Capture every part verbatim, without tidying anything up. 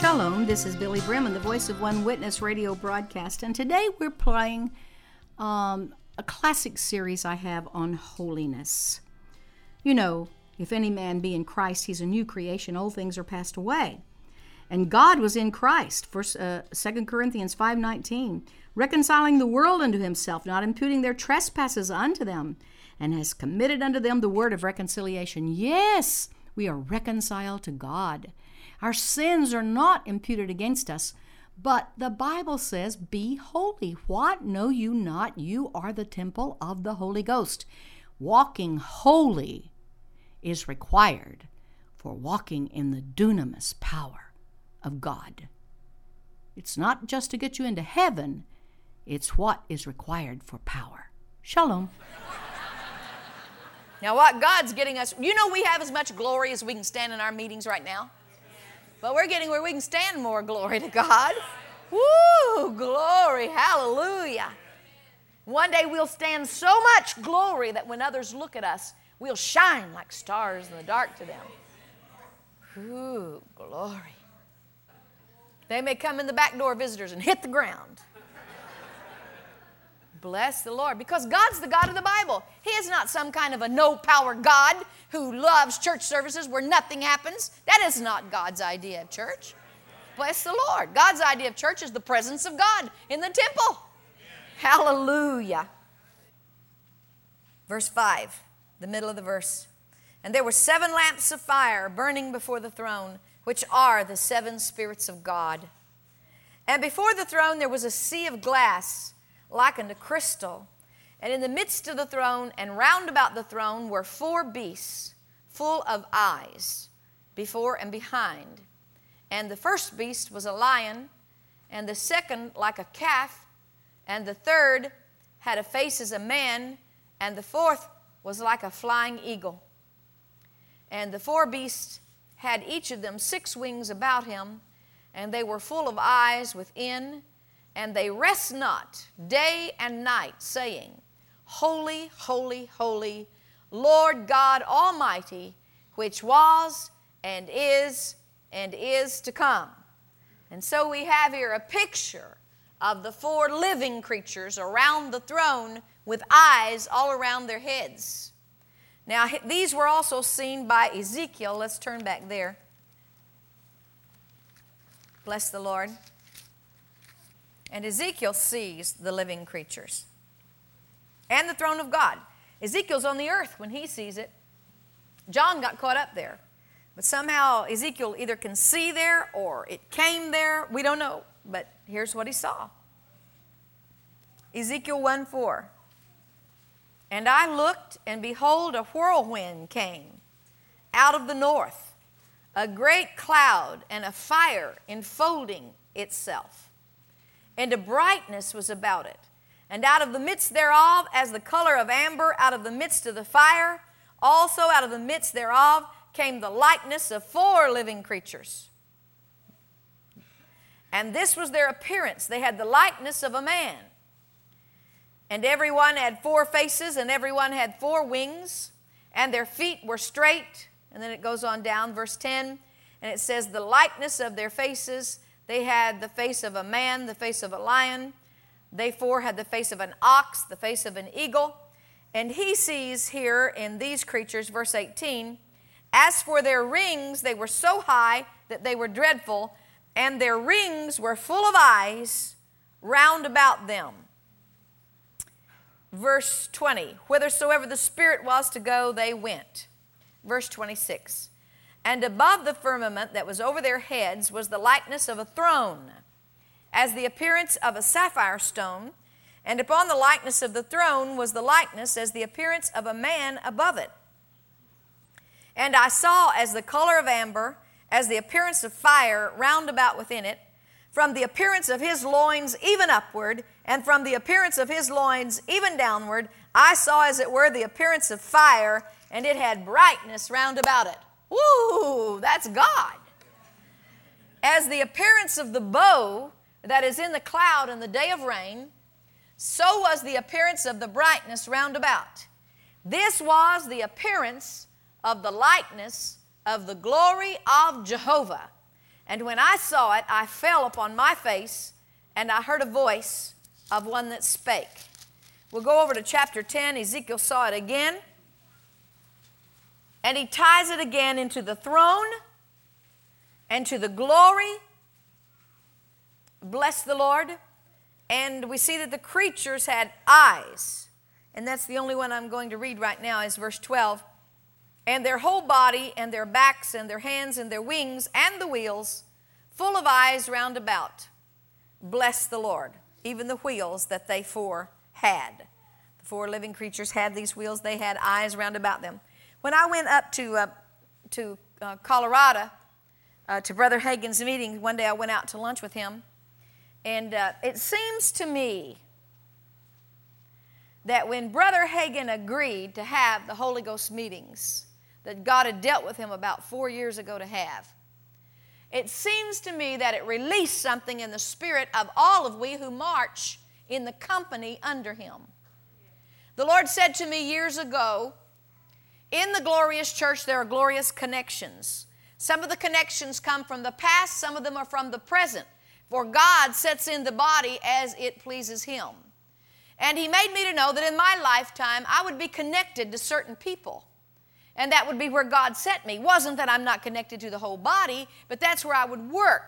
Shalom, this is Billy Brim and the Voice of One Witness radio broadcast, and today we're playing um, a classic series I have on holiness. You know, if any man be in Christ, he's a new creation. Old things are passed away. And God was in Christ, First, uh, Second Corinthians five nineteen, reconciling the world unto himself, not imputing their trespasses unto them, and has committed unto them the word of reconciliation. Yes, we are reconciled to God. Our sins are not imputed against us, but the Bible says, be holy. What? Know you not? You are the temple of the Holy Ghost. Walking holy is required for walking in the dunamis power of God. It's not just to get you into heaven, it's what is required for power. Shalom. Now what God's getting us, you know we have as much glory as we can stand in our meetings right now. But we're getting where we can stand more glory to God. Woo, glory, hallelujah. One day we'll stand so much glory that when others look at us, we'll shine like stars in the dark to them. Ooh, glory. They may come in the back door, visitors, and hit the ground. Bless the Lord, because God's the God of the Bible. He is not some kind of a no-power God who loves church services where nothing happens. That is not God's idea of church. Bless the Lord. God's idea of church is the presence of God in the temple. Hallelujah. Verse five, the middle of the verse. And there were seven lamps of fire burning before the throne, which are the seven spirits of God. And before the throne there was a sea of glass, like unto crystal, and in the midst of the throne and round about the throne were four beasts, full of eyes, before and behind. And the first beast was a lion, and the second like a calf, and the third had a face as a man, and the fourth was like a flying eagle. And the four beasts had each of them six wings about him, and they were full of eyes within, and they rest not day and night, saying, Holy, holy, holy, Lord God Almighty, which was and is and is to come. And so we have here a picture of the four living creatures around the throne with eyes all around their heads. Now, these were also seen by Ezekiel. Let's turn back there. Bless the Lord. And Ezekiel sees the living creatures and the throne of God. Ezekiel's on the earth when he sees it. John got caught up there. But somehow Ezekiel either can see there or it came there. We don't know. But here's what he saw. Ezekiel one four. And I looked, and behold, a whirlwind came out of the north, a great cloud and a fire enfolding itself. And a brightness was about it. And out of the midst thereof, as the color of amber, out of the midst of the fire, also out of the midst thereof came the likeness of four living creatures. And this was their appearance. They had the likeness of a man. And everyone had four faces, and everyone had four wings, and their feet were straight. And then it goes on down, verse ten, and it says, the likeness of their faces, they had the face of a man, the face of a lion. They four had the face of an ox, the face of an eagle. And he sees here in these creatures, verse eighteen, as for their rings, they were so high that they were dreadful, and their rings were full of eyes round about them. Verse twenty, whithersoever the Spirit was to go, they went. Verse twenty-six, and above the firmament that was over their heads was the likeness of a throne, as the appearance of a sapphire stone, and upon the likeness of the throne was the likeness as the appearance of a man above it. And I saw as the color of amber, as the appearance of fire round about within it, from the appearance of his loins even upward, and from the appearance of his loins even downward, I saw as it were the appearance of fire, and it had brightness round about it. Woo, that's God. As the appearance of the bow that is in the cloud in the day of rain, so was the appearance of the brightness round about. This was the appearance of the likeness of the glory of Jehovah. And when I saw it, I fell upon my face, and I heard a voice of one that spake. We'll go over to chapter ten. Ezekiel saw it again. And he ties it again into the throne and to the glory. Bless the Lord. And we see that the creatures had eyes. And that's the only one I'm going to read right now is verse twelve. And their whole body and their backs and their hands and their wings and the wheels, full of eyes round about. Bless the Lord. Even the wheels that they four had. The four living creatures had these wheels. They had eyes round about them. When I went up to, uh, to uh, Colorado, uh, to Brother Hagin's meeting, one day I went out to lunch with him. And uh, it seems to me that when Brother Hagin agreed to have the Holy Ghost meetings that God had dealt with him about four years ago to have, it seems to me that it released something in the spirit of all of we who march in the company under him. The Lord said to me years ago, in the glorious church there are glorious connections. Some of the connections come from the past, some of them are from the present. For God sets in the body as it pleases him. And he made me to know that in my lifetime I would be connected to certain people. And that would be where God set me. It wasn't that I'm not connected to the whole body, but that's where I would work.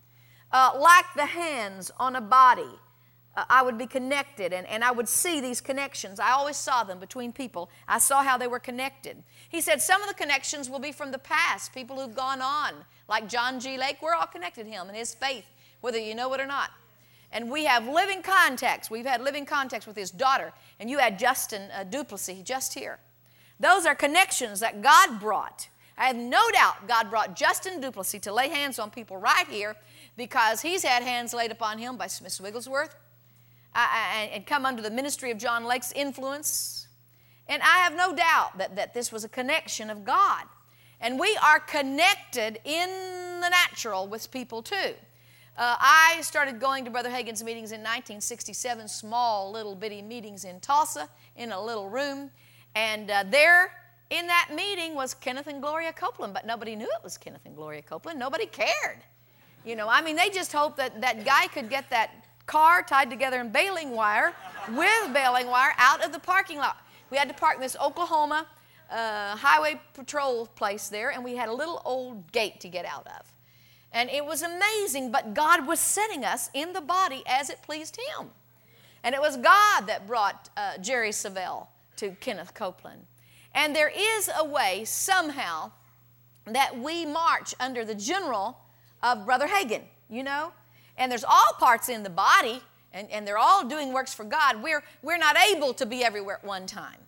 Uh, like the hands on a body, uh, I would be connected, and, and I would see these connections. I always saw them between people. I saw how they were connected. He said some of the connections will be from the past, people who've gone on, like John G. Lake. We're all connected to him and his faith, whether you know it or not. And we have living contacts. We've had living contacts with his daughter. And you had Justin uh, Duplessis just here. Those are connections that God brought. I have no doubt God brought Justin Duplessis to lay hands on people right here because he's had hands laid upon him by Smith Wigglesworth uh, and, and come under the ministry of John Lake's influence. And I have no doubt that, that this was a connection of God. And we are connected in the natural with people too. Uh, I started going to Brother Hagin's meetings in nineteen sixty-seven, small little bitty meetings in Tulsa in a little room. And uh, there in that meeting was Kenneth and Gloria Copeland, but nobody knew it was Kenneth and Gloria Copeland. Nobody cared. You know, I mean, they just hoped that that guy could get that car tied together in baling wire with baling wire out of the parking lot. We had to park in this Oklahoma uh, highway patrol place there, and we had a little old gate to get out of. And it was amazing, but God was setting us in the body as it pleased him. And it was God that brought uh, Jerry Savelle to Kenneth Copeland. And there is a way somehow that we march under the general of Brother Hagin, you know. And there's all parts in the body, and, and they're all doing works for God. We're, we're not able to be everywhere at one time.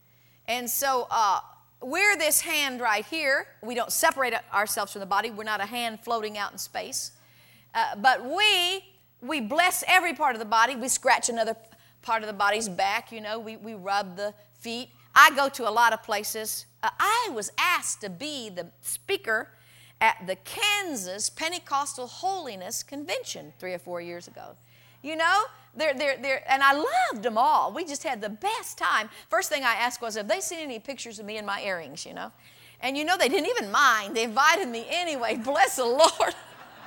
And so uh, we're this hand right here. We don't separate ourselves from the body. We're not a hand floating out in space. Uh, but we, we bless every part of the body. We scratch another part of the body's back, you know. We, we rub the feet. I go to a lot of places. Uh, I was asked to be the speaker at the Kansas Pentecostal Holiness Convention three or four years ago. You know, they're, they're, they're, and I loved them all. We just had the best time. First thing I asked was, have they seen any pictures of me and my earrings, you know? And you know, they didn't even mind. They invited me anyway. Bless the Lord.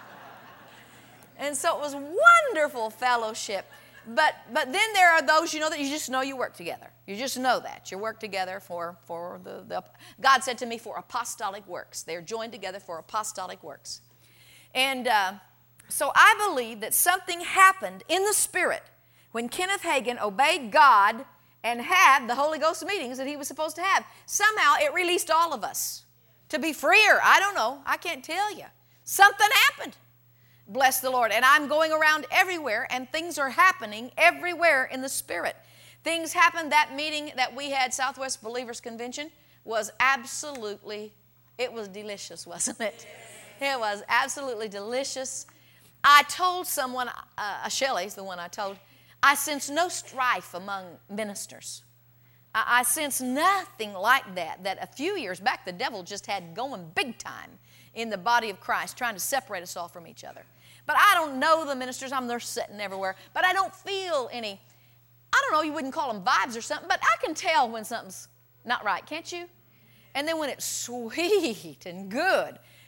And so it was wonderful fellowship. But but then there are those, you know, that you just know you work together. You just know that. You work together for, for the, the, God said to me, for apostolic works. They're joined together for apostolic works. And uh, so I believe that something happened in the Spirit when Kenneth Hagin obeyed God and had the Holy Ghost meetings that he was supposed to have. Somehow it released all of us to be freer. I don't know. I can't tell you. Something happened. Bless the Lord. And I'm going around everywhere, and things are happening everywhere in the Spirit. Things happened. That meeting that we had, Southwest Believers Convention, was absolutely, it was delicious, wasn't it? It was absolutely delicious. I told someone, uh, Shelley's the one I told, I sense no strife among ministers. I, I sense nothing like that, that a few years back the devil just had going big time in the body of Christ, trying to separate us all from each other. But I don't know the ministers. I'm there sitting everywhere. But I don't feel any, I don't know, you wouldn't call them vibes or something, but I can tell when something's not right, can't you? And then when it's sweet and good,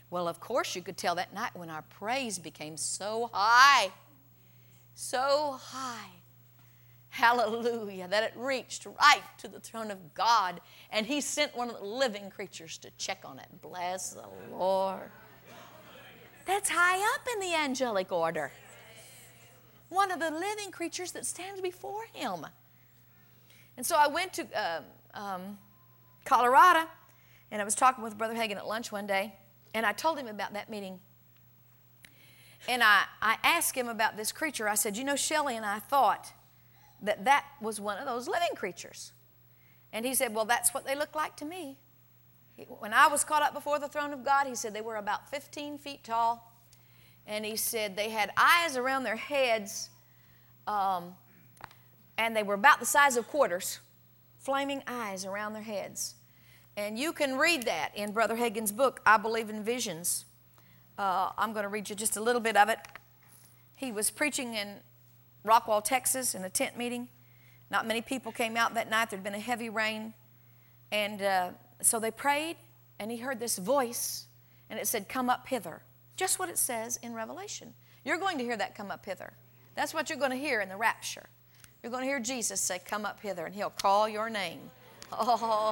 Well, of course you could tell that night when our praise became so high, so high, hallelujah, that it reached right to the throne of God, and He sent one of the living creatures to check on it. Bless the Lord. That's high up in the angelic order. One of the living creatures that stands before Him. And so I went to um, um, Colorado, and I was talking with Brother Hagin at lunch one day, and I told him about that meeting. And I, I asked him about this creature. I said, you know, Shelley and I thought that that was one of those living creatures. And he said, well, that's what they look like to me. He, when I was caught up before the throne of God, he said they were about fifteen feet tall. And he said they had eyes around their heads, um, and they were about the size of quarters, flaming eyes around their heads. And you can read that in Brother Hagin's book, I Believe in Visions. Uh, I'm going to read you just a little bit of it. He was preaching in Rockwall, Texas, in a tent meeting. Not many people came out that night. There'd been a heavy rain. And uh, so they prayed, and he heard this voice, and it said, come up hither. Just what it says in Revelation. You're going to hear that, come up hither. That's what you're going to hear in the rapture. You're going to hear Jesus say, come up hither, and He'll call your name. Oh,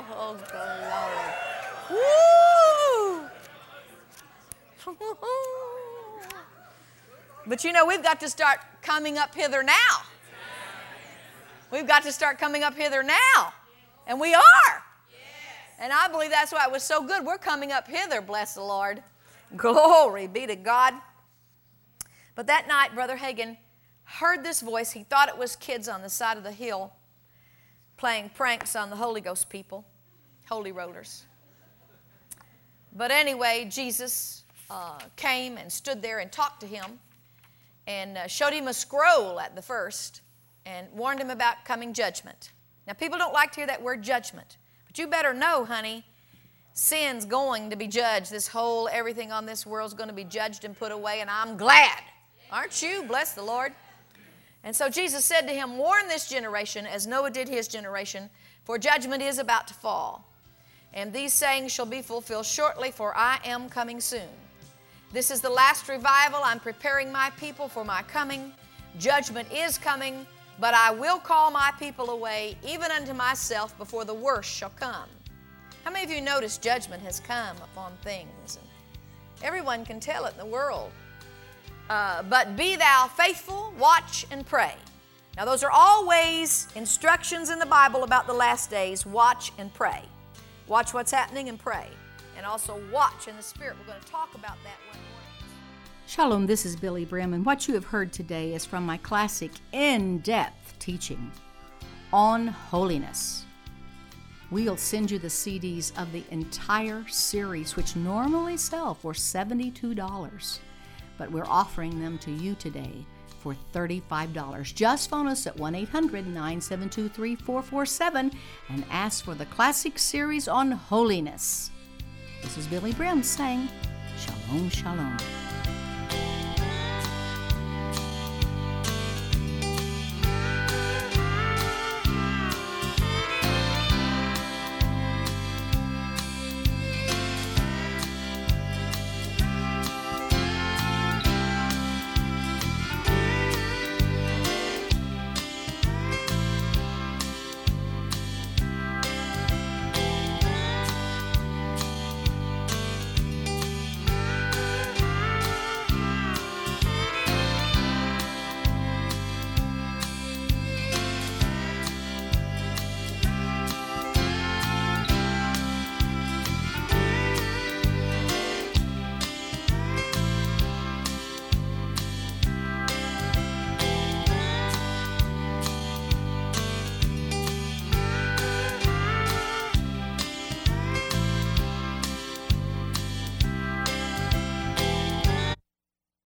glory. Woo! But you know, we've got to start coming up hither now. We've got to start coming up hither now. And we are. And I believe that's why it was so good. We're coming up hither, bless the Lord. Glory be to God. But that night, Brother Hagin heard this voice. He thought it was kids on the side of the hill playing pranks on the Holy Ghost people, holy rollers. But anyway, Jesus uh, came and stood there and talked to him and uh, showed him a scroll at the first and warned him about coming judgment. Now, people don't like to hear that word judgment, but you better know, honey, sin's going to be judged. This whole, everything on this world's going to be judged and put away, and I'm glad. Aren't you? Bless the Lord. And so Jesus said to him, warn this generation as Noah did his generation, for judgment is about to fall. And these sayings shall be fulfilled shortly, for I am coming soon. This is the last revival. I'm preparing my people for my coming. Judgment is coming, but I will call my people away, even unto myself, before the worst shall come. How many of you notice judgment has come upon things? Everyone can tell it in the world. Uh, but be thou faithful, watch and pray. Now those are always instructions in the Bible about the last days. Watch and pray. Watch what's happening and pray. And also watch in the Spirit. We're going to talk about that one morning. Shalom, this is Billy Brim, and what you have heard today is from my classic in-depth teaching on holiness. We'll send you the C Ds of the entire series, which normally sell for seventy-two dollars. But we're offering them to you today for thirty-five dollars. Just phone us at one eight hundred nine seven two three four four seven and ask for the classic series on holiness. This is Billy Brim saying, Shalom, Shalom.